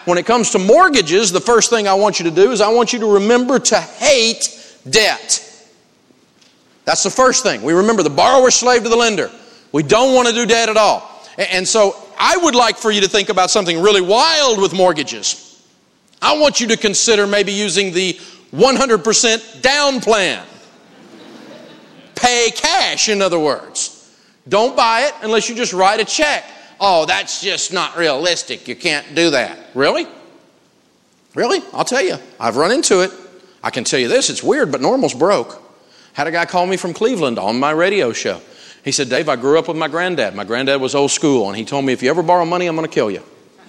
when it comes to mortgages, the first thing I want you to do is I want you to remember to hate debt. That's the first thing. We remember the borrower slave to the lender. We don't want to do debt at all. And so I would like for you to think about something really wild with mortgages. I want you to consider maybe using the 100% down plan. Pay cash, in other words. Don't buy it unless you just write a check. Oh, that's just not realistic. You can't do that. Really? Really? I'll tell you. I've run into it. I can tell you this. It's weird, but normal's broke. Had a guy call me from Cleveland on my radio show. He said, Dave, I grew up with my granddad. My granddad was old school, and he told me, if you ever borrow money, I'm going to kill you.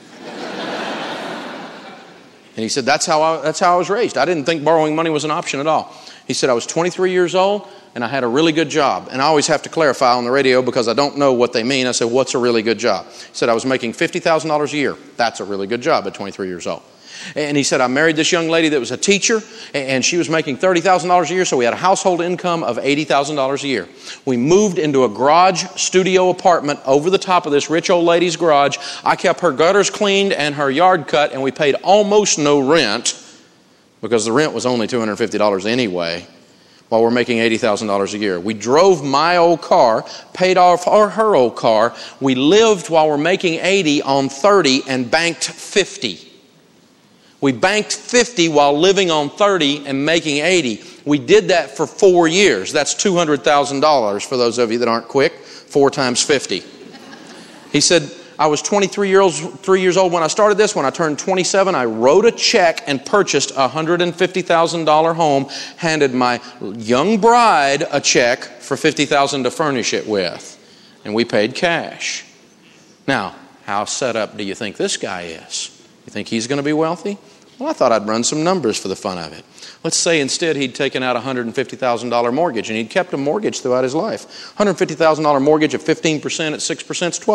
And he said, that's how I was raised. I didn't think borrowing money was an option at all. He said, I was 23 years old, and I had a really good job. And I always have to clarify on the radio because I don't know what they mean. I said, what's a really good job? He said, I was making $50,000 a year. That's a really good job at 23 years old. And he said, I married this young lady that was a teacher, and she was making $30,000 a year, so we had a household income of $80,000 a year. We moved into a garage studio apartment over the top of this rich old lady's garage. I kept her gutters cleaned and her yard cut, and we paid almost no rent because the rent was only $250 anyway, while we're making $80,000 a year. We drove my old car, paid off her old car. We lived while we're making $80 on $30 and banked $50. We banked $50 while living on $30 and making $80. We did that for 4 years. That's $200,000 for those of you that aren't quick. 4 times 50. He said, I was 3 years old when I started this. When I turned 27, I wrote a check and purchased a $150,000 home, handed my young bride a check for $50,000 to furnish it with. And we paid cash. Now, how set up do you think this guy is? You think he's going to be wealthy? Well, I thought I'd run some numbers for the fun of it. Let's say instead he'd taken out a $150,000 mortgage and he'd kept a mortgage throughout his life. $150,000 mortgage of 15% at 6% is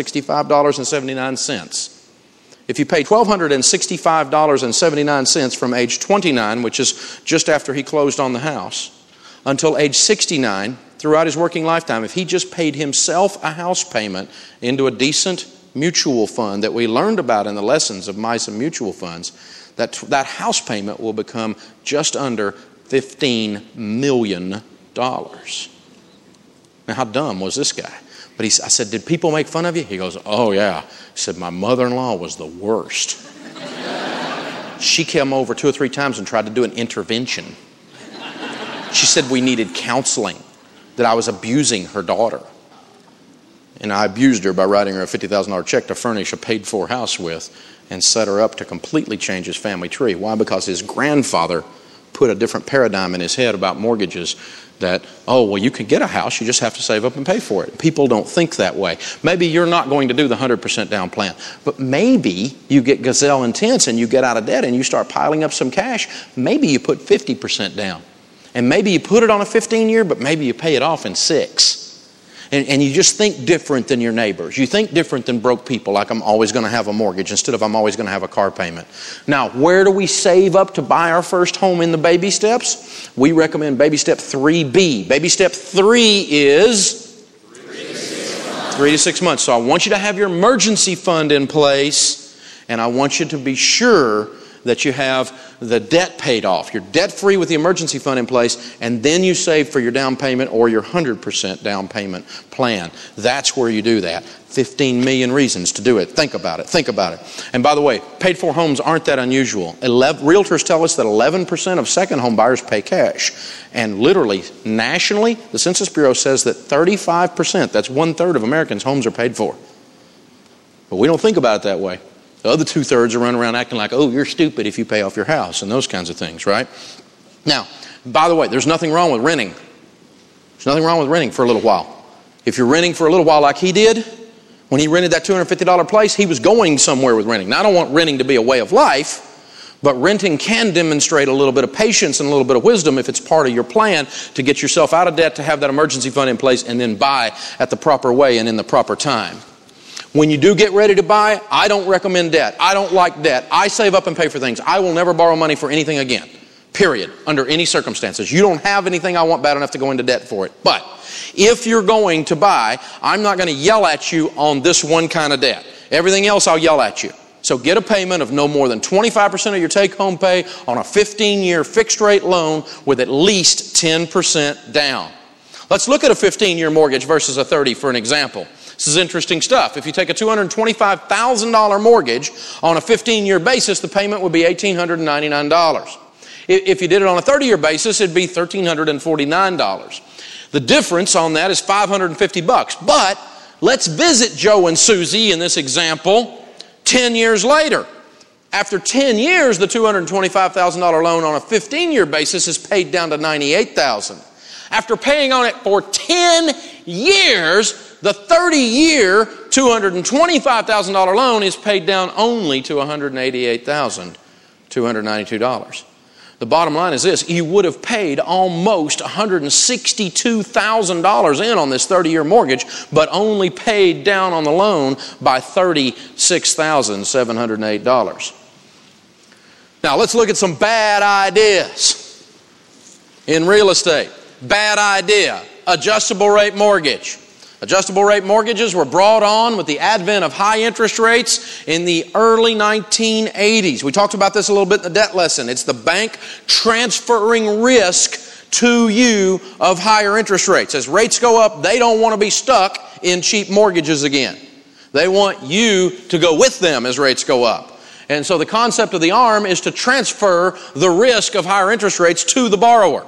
$1,265.79. If you pay $1,265.79 from age 29, which is just after he closed on the house, until age 69, throughout his working lifetime, if he just paid himself a house payment into a decent mutual fund that we learned about in the lessons of Mice and mutual funds, that house payment will become just under $15 million. Now, how dumb was this guy? But I said, did people make fun of you? He goes, oh yeah. He said, my mother-in-law was the worst. She came over 2 or 3 times and tried to do an intervention. She said we needed counseling, that I was abusing her daughter. And I abused her by writing her a $50,000 check to furnish a paid-for house with and set her up to completely change his family tree. Why? Because his grandfather put a different paradigm in his head about mortgages that, oh, well, you can get a house, you just have to save up and pay for it. People don't think that way. Maybe you're not going to do the 100% down plan, but maybe you get gazelle intense and you get out of debt and you start piling up some cash. Maybe you put 50% down. And maybe you put it on a 15-year, but maybe you pay it off in 6. And you just think different than your neighbors. You think different than broke people, like I'm always going to have a mortgage instead of I'm always going to have a car payment. Now, where do we save up to buy our first home in the baby steps? We recommend baby step 3B. Baby step 3 is 3 to 6 months. So I want you to have your emergency fund in place, and I want you to be sure that you have the debt paid off. You're debt-free with the emergency fund in place, and then you save for your down payment or your 100% down payment plan. That's where you do that. 15 million reasons to do it. Think about it. Think about it. And by the way, paid-for homes aren't that unusual. Realtors tell us that 11% of second home buyers pay cash. And literally, nationally, the Census Bureau says that 35%, that's 1/3 of Americans' homes are paid for. But we don't think about it that way. The other 2/3 are running around acting like, oh, you're stupid if you pay off your house and those kinds of things, right? Now, by the way, there's nothing wrong with renting. There's nothing wrong with renting for a little while. If you're renting for a little while like he did, when he rented that $250 place, he was going somewhere with renting. Now, I don't want renting to be a way of life, but renting can demonstrate a little bit of patience and a little bit of wisdom if it's part of your plan to get yourself out of debt, to have that emergency fund in place, and then buy at the proper way and in the proper time. When you do get ready to buy, I don't recommend debt. I don't like debt. I save up and pay for things. I will never borrow money for anything again, period, under any circumstances. You don't have anything I want bad enough to go into debt for it. But if you're going to buy, I'm not going to yell at you on this one kind of debt. Everything else I'll yell at you. So get a payment of no more than 25% of your take-home pay on a 15-year fixed-rate loan with at least 10% down. Let's look at a 15-year mortgage versus a 30 for an example. This is interesting stuff. If you take a $225,000 mortgage on a 15-year basis, the payment would be $1,899. If you did it on a 30-year basis, it'd be $1,349. The difference on that is $550. But let's visit Joe and Susie in this example 10 years later. After 10 years, the $225,000 loan on a 15-year basis is paid down to $98,000. After paying on it for 10 years, the 30-year $225,000 loan is paid down only to $188,292. The bottom line is this: you would have paid almost $162,000 in on this 30-year mortgage, but only paid down on the loan by $36,708. Now let's look at some bad ideas in real estate. Bad idea: adjustable rate mortgage. Adjustable rate mortgages were brought on with the advent of high interest rates in the early 1980s. We talked about this a little bit in the debt lesson. It's the bank transferring risk to you of higher interest rates. As rates go up, they don't want to be stuck in cheap mortgages again. They want you to go with them as rates go up. And so the concept of the ARM is to transfer the risk of higher interest rates to the borrower.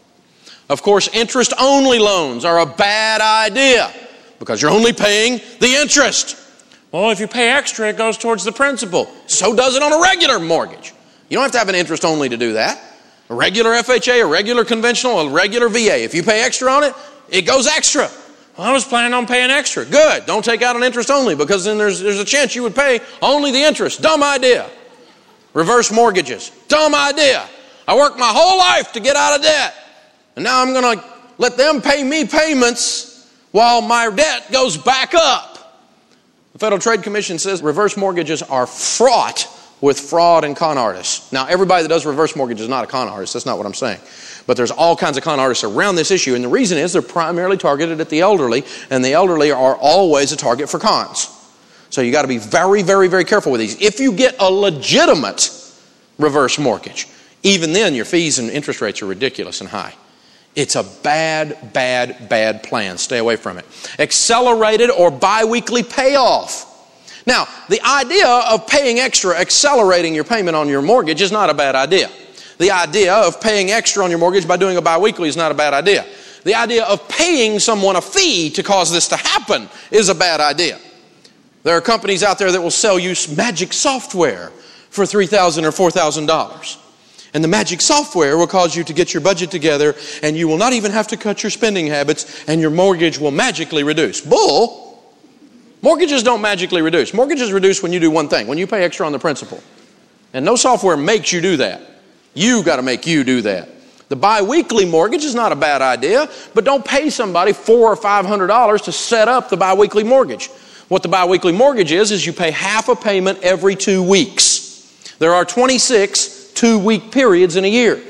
Of course, interest-only loans are a bad idea because you're only paying the interest. Well, if you pay extra, it goes towards the principal. So does it on a regular mortgage. You don't have to have an interest-only to do that. A regular FHA, a regular conventional, a regular VA. If you pay extra on it, it goes extra. Well, I was planning on paying extra. Good. Don't take out an interest-only because then there's a chance you would pay only the interest. Dumb idea. Reverse mortgages. Dumb idea. I worked my whole life to get out of debt. And now I'm going to let them pay me payments while my debt goes back up. The Federal Trade Commission says reverse mortgages are fraught with fraud and con artists. Now, everybody that does reverse mortgage is not a con artist. That's not what I'm saying. But there's all kinds of con artists around this issue. And the reason is they're primarily targeted at the elderly. And the elderly are always a target for cons. So you got to be very, very, very careful with these. If you get a legitimate reverse mortgage, even then your fees and interest rates are ridiculous and high. It's a bad, bad, bad plan. Stay away from it. Accelerated or biweekly payoff. Now, the idea of paying extra, accelerating your payment on your mortgage is not a bad idea. The idea of paying extra on your mortgage by doing a biweekly is not a bad idea. The idea of paying someone a fee to cause this to happen is a bad idea. There are companies out there that will sell you magic software for $3,000 or $4,000. And the magic software will cause you to get your budget together, and you will not even have to cut your spending habits, and your mortgage will magically reduce. Bull! Mortgages don't magically reduce. Mortgages reduce when you do one thing, when you pay extra on the principal. And no software makes you do that. You got to make you do that. The biweekly mortgage is not a bad idea, but don't pay somebody $400 or $500 to set up the biweekly mortgage. What the biweekly mortgage is you pay half a payment every 2 weeks. There are 26 2-week periods in a year.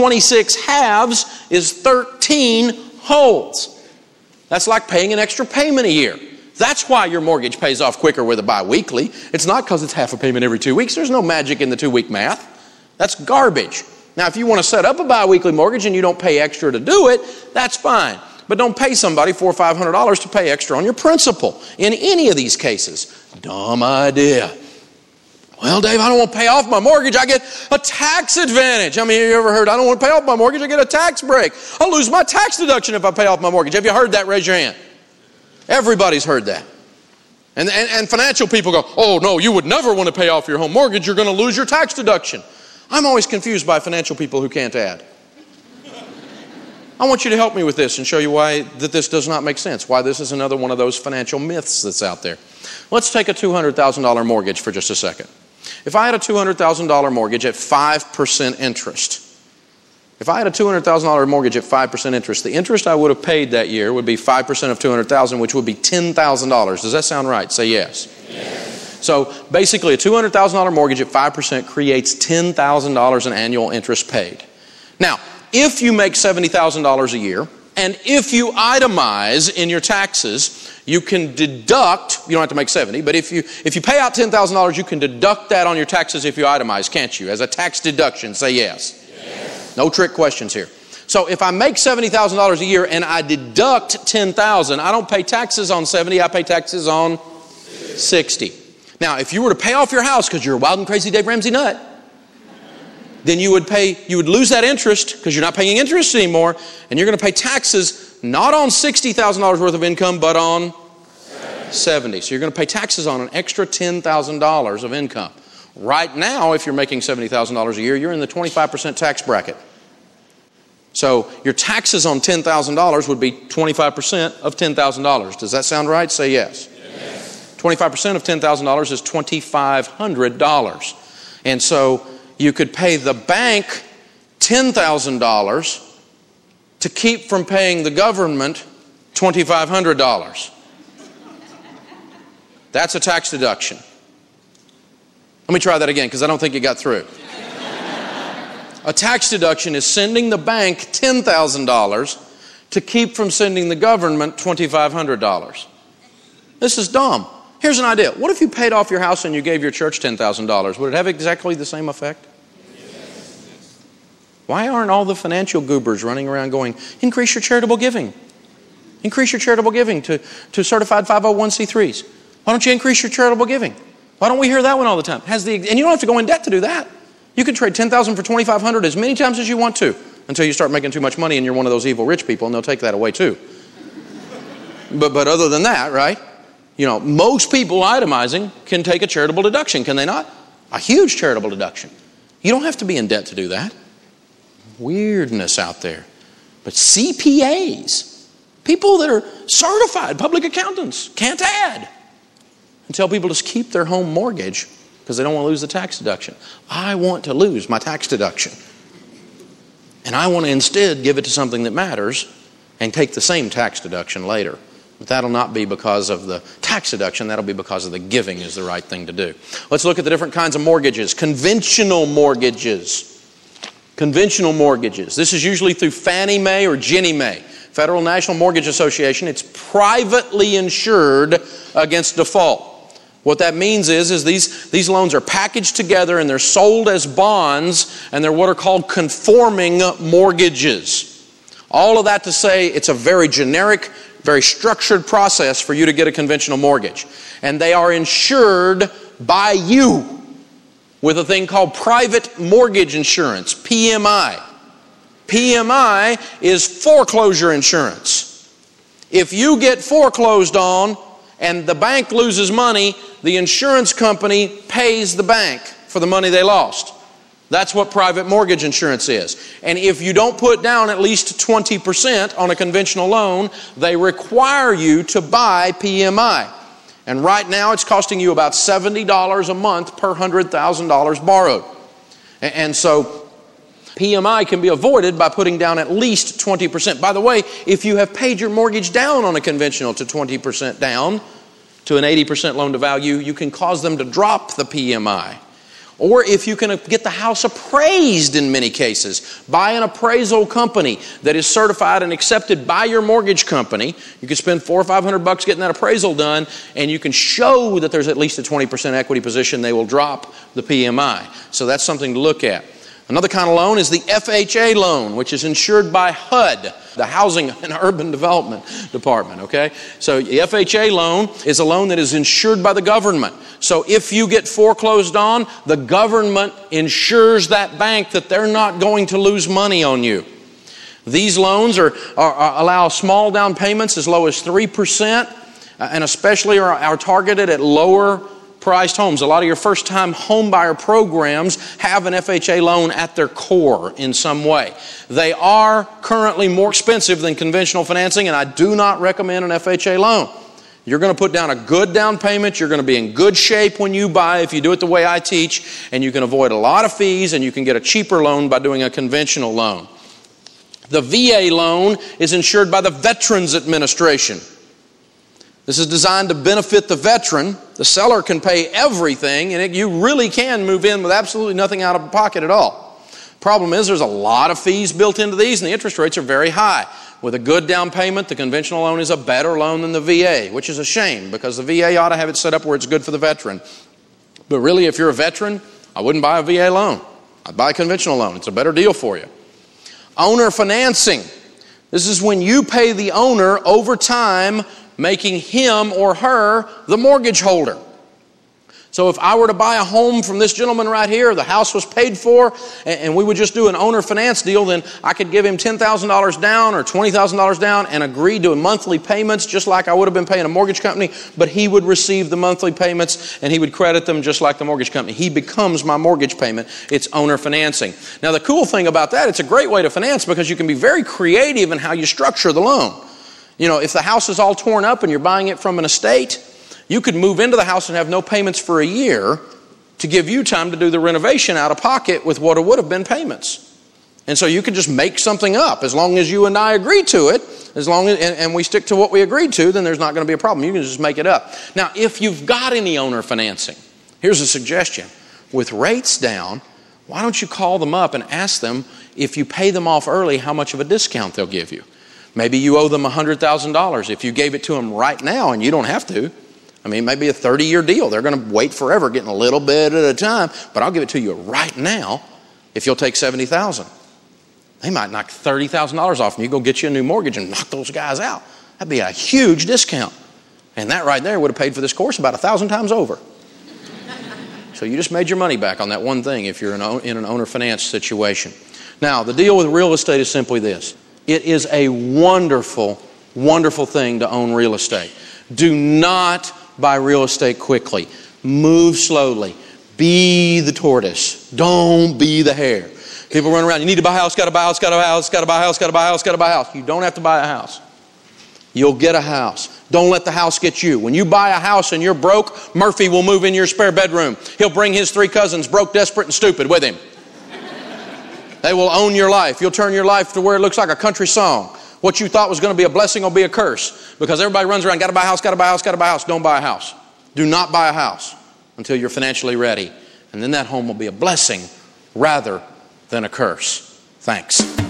26 halves is 13 wholes. That's like paying an extra payment a year. That's why your mortgage pays off quicker with a biweekly. It's not because it's half a payment every 2 weeks. There's no magic in the 2-week math. That's garbage. Now, if you want to set up a biweekly mortgage and you don't pay extra to do it, that's fine. But don't pay somebody $400 or $500 to pay extra on your principal in any of these cases. Dumb idea. Well, Dave, I don't want to pay off my mortgage. I get a tax advantage. How many of you ever heard, I don't want to pay off my mortgage, I get a tax break. I'll lose my tax deduction if I pay off my mortgage. Have you heard that? Raise your hand. Everybody's heard that. And financial people go, oh, no, you would never want to pay off your home mortgage. You're going to lose your tax deduction. I'm always confused by financial people who can't add. I want you to help me with this and show you why that this does not make sense, why this is another one of those financial myths that's out there. Let's take a $200,000 mortgage for just a second. If I had a $200,000 mortgage at 5% interest, if I had a $200,000 mortgage at 5% interest, the interest I would have paid that year would be 5% of $200,000, which would be $10,000. Does that sound right? Say yes. Yes. So basically, a $200,000 mortgage at 5% creates $10,000 in annual interest paid. Now, if you make $70,000 a year And if you itemize in your taxes, you can deduct, you don't have to make 70, but if you pay out $10,000, you can deduct that on your taxes if you itemize, can't you? As a tax deduction, say yes. Yes. No trick questions here. So if I make $70,000 a year and I deduct $10,000, I don't pay taxes on 70, I pay taxes on 60. Now, if you were to pay off your house because you're a wild and crazy Dave Ramsey nut, then you would lose that interest because you're not paying interest anymore, and you're going to pay taxes not on $60,000 worth of income, but on 70. So you're going to pay taxes on an extra $10,000 of income. Right now, if you're making $70,000 a year, you're in the 25% tax bracket. So your taxes on $10,000 would be 25% of $10,000. Does that sound right? Say yes. Yes. 25% of $10,000 is $2,500. And so you could pay the bank $10,000 to keep from paying the government $2,500. That's a tax deduction. Let me try that again because I don't think you got through. A tax deduction is sending the bank $10,000 to keep from sending the government $2,500. This is dumb. Here's an idea. What if you paid off your house and you gave your church $10,000? Would it have exactly the same effect? Yes. Why aren't all the financial goobers running around going, increase your charitable giving? Increase your charitable giving to certified 501c3s. Why don't you increase your charitable giving? Why don't we hear that one all the time? And you don't have to go in debt to do that. You can trade $10,000 for $2,500 as many times as you want to until you start making too much money and you're one of those evil rich people and they'll take that away too. But other than that, right? You know, most people itemizing can take a charitable deduction, can they not? A huge charitable deduction. You don't have to be in debt to do that. Weirdness out there. But CPAs, people that are certified public accountants, can't add and tell people to keep their home mortgage because they don't want to lose the tax deduction. I want to lose my tax deduction. And I want to instead give it to something that matters and take the same tax deduction later. But that'll not be because of the tax deduction. That'll be because of the giving is the right thing to do. Let's look at the different kinds of mortgages. Conventional mortgages. Conventional mortgages. This is usually through Fannie Mae or Ginnie Mae. Federal National Mortgage Association. It's privately insured against default. What that means is these loans are packaged together and they're sold as bonds, and they're what are called conforming mortgages. All of that to say it's a very generic, very structured process for you to get a conventional mortgage. And they are insured by you with a thing called private mortgage insurance, PMI. PMI is foreclosure insurance. If you get foreclosed on and the bank loses money, the insurance company pays the bank for the money they lost. That's what private mortgage insurance is. And if you don't put down at least 20% on a conventional loan, they require you to buy PMI. And right now it's costing you about $70 a month per $100,000 borrowed. And so PMI can be avoided by putting down at least 20%. By the way, if you have paid your mortgage down on a conventional to 20% down to an 80% loan to value, you can cause them to drop the PMI. Or if you can get the house appraised in many cases by an appraisal company that is certified and accepted by your mortgage company, you can spend $400 or $500 getting that appraisal done, and you can show that there's at least a 20% equity position. They will drop the PMI. So that's something to look at. Another kind of loan is the FHA loan, which is insured by HUD, the Housing and Urban Development Department, okay? So the FHA loan is a loan that is insured by the government. So if you get foreclosed on, the government insures that bank that they're not going to lose money on you. These loans allow small down payments as low as 3%, and especially are targeted at lower priced homes. A lot of your first-time home buyer programs have an FHA loan at their core in some way. They are currently more expensive than conventional financing, and I do not recommend an FHA loan. You're going to put down a good down payment. You're going to be in good shape when you buy if you do it the way I teach, and you can avoid a lot of fees, and you can get a cheaper loan by doing a conventional loan. The VA loan is insured by the Veterans Administration. This is designed to benefit the veteran. The seller can pay everything, and you really can move in with absolutely nothing out of pocket at all. Problem is there's a lot of fees built into these, and the interest rates are very high. with a good down payment, the conventional loan is a better loan than the VA, which is a shame because the VA ought to have it set up where it's good for the veteran. But really, if you're a veteran, I wouldn't buy a VA loan. I'd buy a conventional loan. It's a better deal for you. Owner financing. This is when you pay the owner over time, making him or her the mortgage holder. So if I were to buy a home from this gentleman right here, the house was paid for, and we would just do an owner finance deal, then I could give him $10,000 down or $20,000 down and agree to monthly payments just like I would have been paying a mortgage company, but he would receive the monthly payments and he would credit them just like the mortgage company. He becomes my mortgage payment. It's owner financing. Now the cool thing about that, it's a great way to finance because you can be very creative in how you structure the loan. You know, if the house is all torn up and you're buying it from an estate, you could move into the house and have no payments for a year to give you time to do the renovation out of pocket with what would have been payments. And so you could just make something up as long as you and I agree to it, and we stick to what we agreed to, then there's not going to be a problem. You can just make it up. Now, if you've got any owner financing, here's a suggestion. With rates down, why don't you call them up and ask them if you pay them off early, how much of a discount they'll give you? Maybe you owe them $100,000. If you gave it to them right now, and you don't have to, I mean, it may be a 30-year deal. They're going to wait forever, getting a little bit at a time, but I'll give it to you right now if you'll take $70,000. They might knock $30,000 off and you go get you a new mortgage and knock those guys out. That'd be a huge discount. And that right there would have paid for this course about 1,000 times over. So you just made your money back on that one thing if you're in an owner finance situation. Now, the deal with real estate is simply this. It is a wonderful, wonderful thing to own real estate. Do not buy real estate quickly. Move slowly. Be the tortoise. Don't be the hare. People run around. You need to buy a house, got to buy a house, got to buy a house, got to buy a house, got to buy a house, got to buy a house. You don't have to buy a house. You'll get a house. Don't let the house get you. When you buy a house and you're broke, Murphy will move in your spare bedroom. He'll bring his 3 cousins, broke, desperate, and stupid, with him. They will own your life. You'll turn your life to where it looks like a country song. What you thought was going to be a blessing will be a curse because everybody runs around, got to buy a house, got to buy a house, got to buy a house. Don't buy a house. Do not buy a house until you're financially ready. And then that home will be a blessing rather than a curse. Thanks.